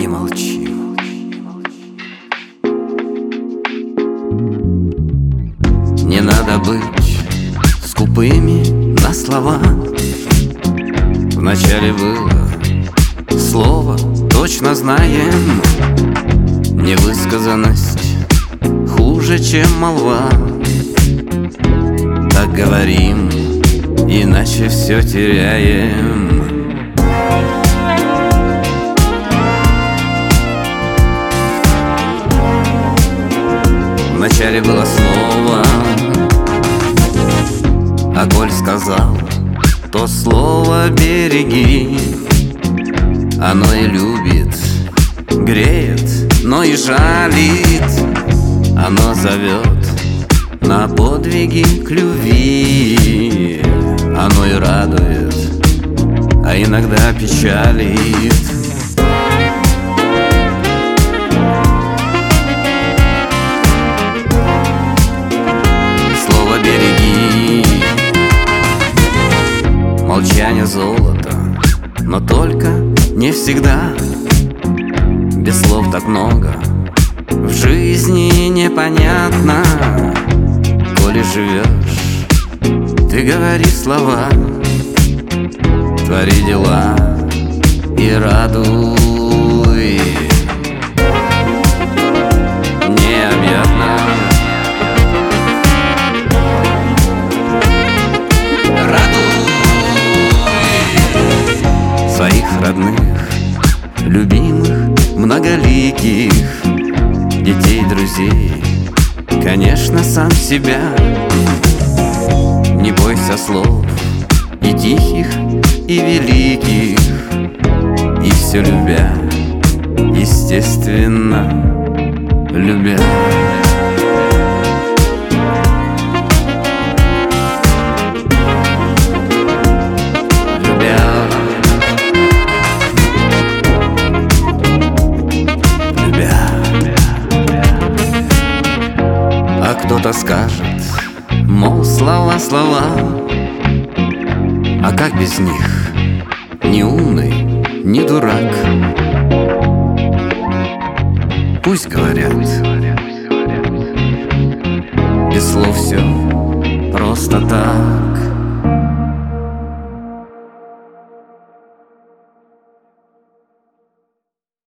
и молчи. Не надо быть скупыми на слова. Вначале было слово, точно знаем. Невысказанность хуже, чем молва. Так говорим, иначе все теряем. Вначале было слово, а коль сказал, то слово береги. Оно и любит, греет, но и жалит. Оно зовет на подвиги к любви. Оно и радует, а иногда печалит. Слово береги. Молчание золото, но только не всегда. Без слов так много в жизни непонятно. Коли живешь, ты говори слова, твори дела и радуй. Необъятно радуй своих родных, любимых, многоликих, детей, друзей, конечно, сам себя. Не бойся слов и тихих, и великих, и все любя, естественно, любя. Кто-то скажет, мол, слова, слова, а как без них? Ни умный, ни дурак. Пусть говорят, без слов все просто так.